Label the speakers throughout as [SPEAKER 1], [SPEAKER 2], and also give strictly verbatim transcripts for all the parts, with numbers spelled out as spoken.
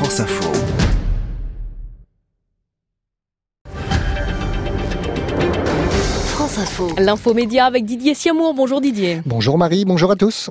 [SPEAKER 1] France Info.
[SPEAKER 2] France Info.
[SPEAKER 3] L'infomédia avec Didier Siamour. Bonjour Didier.
[SPEAKER 4] Bonjour Marie, bonjour à tous.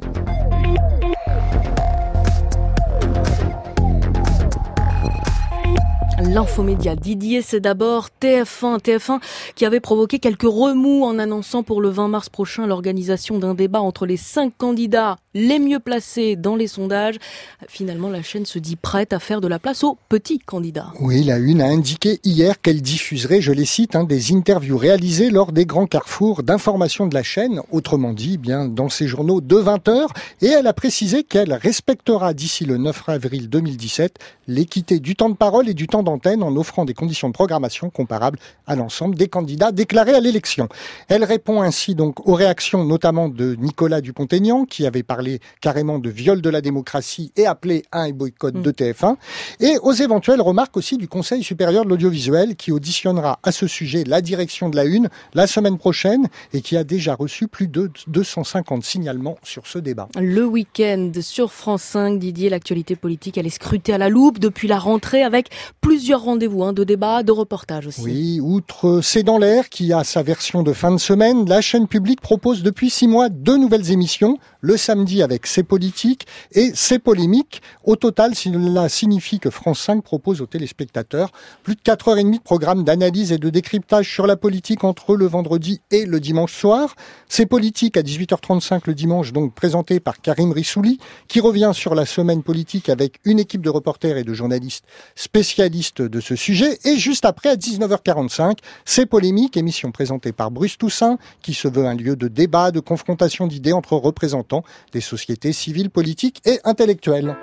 [SPEAKER 3] L'infomédia, Didier, c'est d'abord T F un. T F un qui avait provoqué quelques remous en annonçant pour le vingt mars prochain l'organisation d'un débat entre les cinq candidats les mieux placés dans les sondages. Finalement, la chaîne se dit prête à faire de la place aux petits candidats.
[SPEAKER 4] Oui, la Une a indiqué hier qu'elle diffuserait, je les cite, hein, des interviews réalisées lors des grands carrefours d'information de la chaîne, autrement dit, bien dans ses journaux de vingt heures, et elle a précisé qu'elle respectera d'ici le neuf avril deux mille dix-sept l'équité du temps de parole et du temps d'antenne en offrant des conditions de programmation comparables à l'ensemble des candidats déclarés à l'élection. Elle répond ainsi donc aux réactions notamment de Nicolas Dupont-Aignan qui avait parlé carrément de viol de la démocratie et appelé à un boycott mmh. de T F un, et aux éventuelles remarques aussi du Conseil supérieur de l'audiovisuel qui auditionnera à ce sujet la direction de la Une la semaine prochaine et qui a déjà reçu plus de deux cent cinquante signalements sur ce débat.
[SPEAKER 3] Le week-end sur France cinq, Didier, l'actualité politique, elle est scrutée à la loupe depuis la rentrée avec plusieurs rendez-vous hein, de débats, de reportages aussi.
[SPEAKER 4] Oui, outre C'est dans l'air qui a sa version de fin de semaine, la chaîne publique propose depuis six mois deux nouvelles émissions, le samedi avec C'est politique et C'est polémique. Au total, cela signifie que France cinq propose aux téléspectateurs plus de quatre heures trente de programme d'analyse et de décryptage sur la politique entre le vendredi et le dimanche soir. C'est politique à dix-huit heures trente-cinq le dimanche, donc présenté par Karim Rissouli, qui revient sur la semaine politique avec une équipe de reporters et de journalistes spécialistes de ce sujet. Et juste après, à dix-neuf heures quarante-cinq, C'est polémique, émission présentée par Bruce Toussaint, qui se veut un lieu de débat, de confrontation d'idées entre représentants des sociétés civiles, politiques et intellectuelles.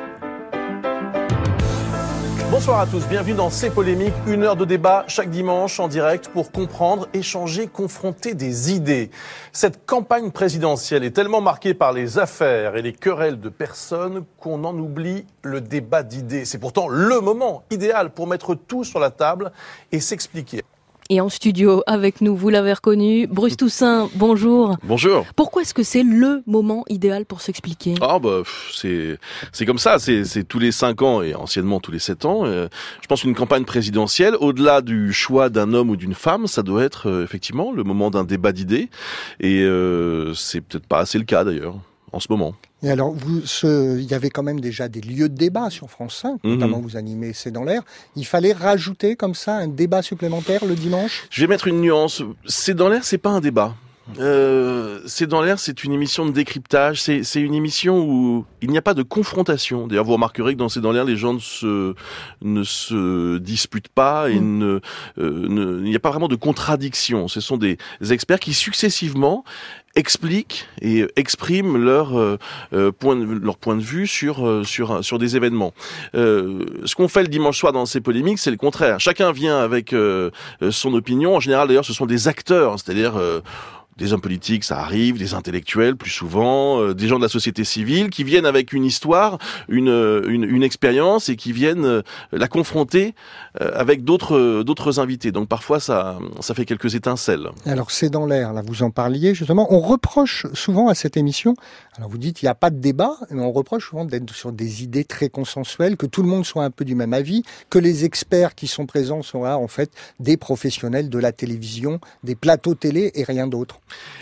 [SPEAKER 5] Bonsoir à tous, bienvenue dans C'est polémique, une heure de débat chaque dimanche en direct pour comprendre, échanger, confronter des idées. Cette campagne présidentielle est tellement marquée par les affaires et les querelles de personnes qu'on en oublie le débat d'idées. C'est pourtant le moment idéal pour mettre tout sur la table et s'expliquer.
[SPEAKER 3] Et en studio avec nous, vous l'avez reconnu, Bruce Toussaint, bonjour.
[SPEAKER 6] Bonjour.
[SPEAKER 3] Pourquoi est-ce que c'est le moment idéal pour s'expliquer ?
[SPEAKER 6] Ah bah c'est c'est comme ça, c'est c'est tous les cinq ans et anciennement tous les sept ans. Euh, je pense qu'une campagne présidentielle, au-delà du choix d'un homme ou d'une femme, ça doit être euh, effectivement le moment d'un débat d'idées. Et euh, c'est peut-être pas assez le cas d'ailleurs en ce moment.
[SPEAKER 4] Et alors, vous, ce, il y avait quand même déjà des lieux de débat sur France cinq, notamment mmh. vous animez C'est dans l'air. Il fallait rajouter comme ça un débat supplémentaire le dimanche ?
[SPEAKER 6] Je vais mettre une nuance. C'est dans l'air, c'est pas un débat. Euh, C'est dans l'air, c'est une émission de décryptage. C'est, c'est une émission où il n'y a pas de confrontation. D'ailleurs, vous remarquerez que dans C'est dans l'air, les gens ne se ne se disputent pas et mmh. ne, euh, ne il n'y a pas vraiment de contradiction. Ce sont des experts qui successivement expliquent et expriment leur euh, point de, leur point de vue sur euh, sur sur des événements. Euh, ce qu'on fait le dimanche soir dans ces polémiques, c'est le contraire. Chacun vient avec euh, son opinion. En général, d'ailleurs, ce sont des acteurs, c'est-à-dire euh, des hommes politiques, ça arrive, des intellectuels plus souvent, euh, des gens de la société civile qui viennent avec une histoire, une une, une expérience et qui viennent euh, la confronter euh, avec d'autres euh, d'autres invités. Donc parfois ça ça fait quelques étincelles.
[SPEAKER 4] Alors C'est dans l'air, là vous en parliez justement. On reproche souvent à cette émission, alors vous dites il n'y a pas de débat, mais on reproche souvent d'être sur des idées très consensuelles, que tout le monde soit un peu du même avis, que les experts qui sont présents sont là en fait des professionnels de la télévision, des plateaux télé et rien d'autre.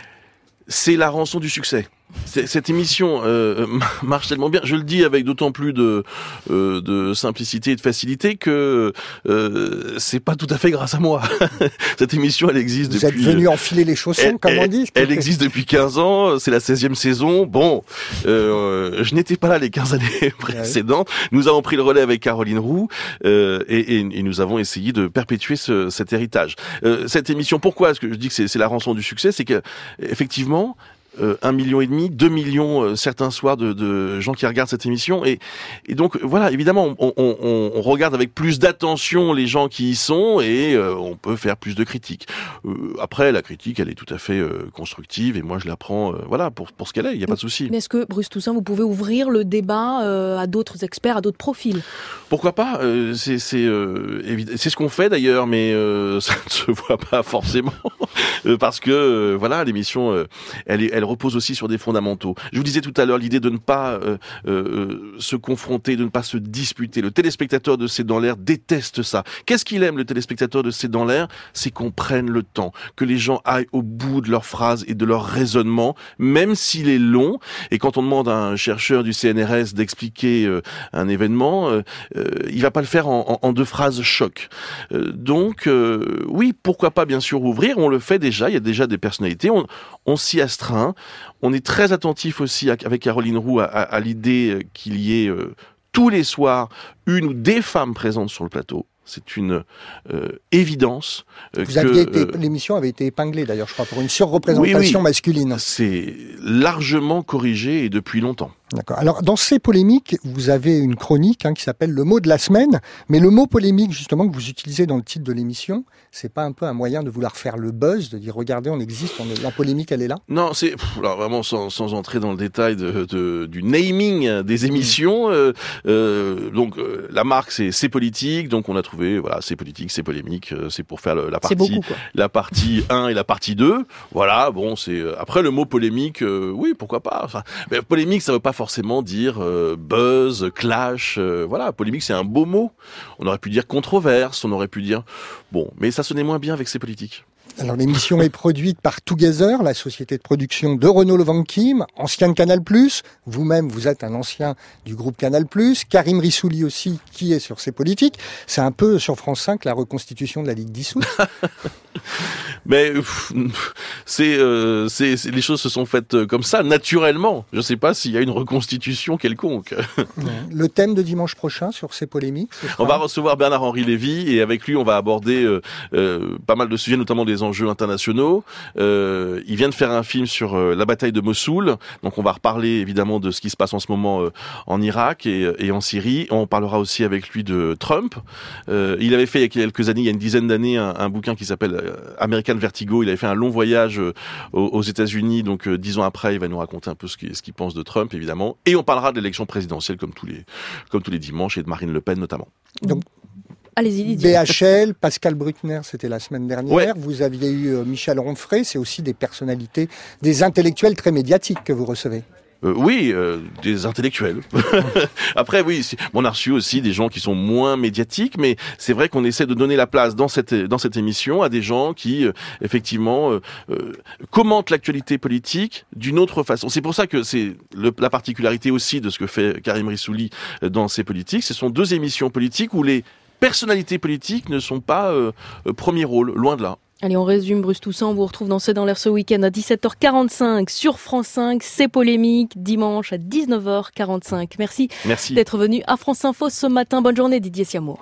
[SPEAKER 6] C'est la rançon du succès. C'est, cette émission euh, marche tellement bien, je le dis avec d'autant plus de euh, de simplicité et de facilité que euh, c'est pas tout à fait grâce à moi. Cette émission, elle existe
[SPEAKER 4] Vous
[SPEAKER 6] depuis...
[SPEAKER 4] Vous êtes venu enfiler les chaussons,
[SPEAKER 6] elle,
[SPEAKER 4] comme
[SPEAKER 6] elle,
[SPEAKER 4] on dit.
[SPEAKER 6] Elle existe depuis quinze ans, c'est la seizième saison. Bon, euh, je n'étais pas là les quinze années précédentes. Nous avons pris le relais avec Caroline Roux euh, et, et, et nous avons essayé de perpétuer ce, cet héritage. Euh, cette émission, pourquoi est-ce que je dis que c'est, c'est la rançon du succès ? C'est que effectivement, Euh, un million et demi, deux millions euh, certains soirs de, de gens qui regardent cette émission et, et donc voilà, évidemment on, on, on regarde avec plus d'attention les gens qui y sont et euh, on peut faire plus de critiques. Euh, après la critique elle est tout à fait euh, constructive et moi je la prends euh, voilà pour pour ce qu'elle est, il n'y a pas de souci.
[SPEAKER 3] Mais est-ce que Bruce Toussaint vous pouvez ouvrir le débat euh, à d'autres experts, à d'autres profils ?
[SPEAKER 6] Pourquoi pas, euh, c'est c'est euh, évident, c'est ce qu'on fait d'ailleurs, mais euh, ça ne se voit pas forcément parce que euh, voilà l'émission euh, elle est, elle repose aussi sur des fondamentaux. Je vous disais tout à l'heure l'idée de ne pas euh, euh, se confronter, de ne pas se disputer. Le téléspectateur de C'est dans l'air déteste ça. Qu'est-ce qu'il aime, le téléspectateur de C'est dans l'air? C'est qu'on prenne le temps, que les gens aillent au bout de leurs phrases et de leur raisonnement, même s'il est long. Et quand on demande à un chercheur du C N R S d'expliquer euh, un événement, euh, euh, il va pas le faire en, en, en deux phrases choc. Euh, donc, euh, oui, pourquoi pas bien sûr ouvrir? On le fait déjà, il y a déjà des personnalités, on, on s'y astreint. On est très attentif aussi à, avec Caroline Roux à, à, à l'idée qu'il y ait euh, tous les soirs une ou des femmes présentes sur le plateau. C'est une euh, évidence. Euh,
[SPEAKER 4] Vous
[SPEAKER 6] que,
[SPEAKER 4] aviez été,
[SPEAKER 6] euh,
[SPEAKER 4] l'émission avait été épinglée d'ailleurs, je crois, pour une surreprésentation
[SPEAKER 6] oui, oui.
[SPEAKER 4] masculine.
[SPEAKER 6] C'est largement corrigé et depuis longtemps.
[SPEAKER 4] D'accord. Alors, dans ces polémiques, vous avez une chronique hein, qui s'appelle le mot de la semaine. Mais le mot polémique, justement, que vous utilisez dans le titre de l'émission, c'est pas un peu un moyen de vouloir faire le buzz, de dire regardez, on existe, on est, la polémique, elle est là?
[SPEAKER 6] Non, c'est pff, alors vraiment sans, sans entrer dans le détail de, de, du naming des émissions. Euh, euh, donc euh, la marque, c'est c'est politique. Donc on a trouvé voilà, c'est politique, c'est polémique. Euh, c'est pour faire le, la partie,
[SPEAKER 3] beaucoup, quoi.
[SPEAKER 6] la partie un et la partie deux. Voilà. Bon, c'est après le mot polémique. Euh, oui, pourquoi pas. Enfin, mais polémique, ça veut pas forcément dire euh, buzz, clash. Euh, voilà, polémique, c'est un beau mot. On aurait +pu dire controverse, on aurait pu dire bon, mais ça sonnait moins bien avec ces politiques.
[SPEAKER 4] Alors l'émission est produite par Together, la société de production de Renaud Lovankim, ancien de Canal+. Vous-même, vous êtes un ancien du groupe Canal+. Karim Rissouli aussi, qui est sur ces politiques. C'est un peu sur France cinq la reconstitution de la Ligue dissoute.
[SPEAKER 6] Mais pff, c'est, euh, c'est, c'est les choses se sont faites comme ça naturellement. Je ne sais pas s'il y a une reconstitution quelconque.
[SPEAKER 4] Le thème de dimanche prochain sur ces polémiques, ce sera...
[SPEAKER 6] On va recevoir Bernard-Henri Lévy et avec lui on va aborder euh, euh, pas mal de sujets, notamment des enjeux internationaux. Euh, il vient de faire un film sur euh, la bataille de Mossoul, donc on va reparler évidemment de ce qui se passe en ce moment euh, en Irak et, et en Syrie. On parlera aussi avec lui de Trump. Euh, il avait fait il y a quelques années, il y a une dizaine d'années, un, un bouquin qui s'appelle euh, American Vertigo. Il avait fait un long voyage euh, aux, aux États-Unis, donc euh, dix ans après, il va nous raconter un peu ce qu'il, ce qu'il pense de Trump évidemment. Et on parlera de l'élection présidentielle comme tous les comme tous les dimanches et de Marine Le Pen notamment.
[SPEAKER 4] Donc,
[SPEAKER 3] allez-y, Didier.
[SPEAKER 4] B H L, Pascal Bruckner, c'était la semaine dernière.
[SPEAKER 6] Ouais.
[SPEAKER 4] Vous aviez eu euh, Michel Onfray, c'est aussi des personnalités, des intellectuels très médiatiques que vous recevez.
[SPEAKER 6] Euh, oui, euh, des intellectuels. Après, oui, c'est, on a reçu aussi des gens qui sont moins médiatiques, mais c'est vrai qu'on essaie de donner la place dans cette dans cette émission à des gens qui, euh, effectivement, euh, euh, commentent l'actualité politique d'une autre façon. C'est pour ça que c'est le, la particularité aussi de ce que fait Karim Rissouli dans ses politiques. Ce sont deux émissions politiques où les personnalités politiques ne sont pas euh, premier rôle, loin de là.
[SPEAKER 3] Allez, on résume, Bruce Toussaint, on vous retrouve dans C'est dans l'air ce week-end à dix-sept heures quarante-cinq sur France cinq, C'est polémique, dimanche à dix-neuf heures quarante-cinq. Merci,
[SPEAKER 6] Merci
[SPEAKER 3] d'être venu à France Info ce matin. Bonne journée, Didier Siamour.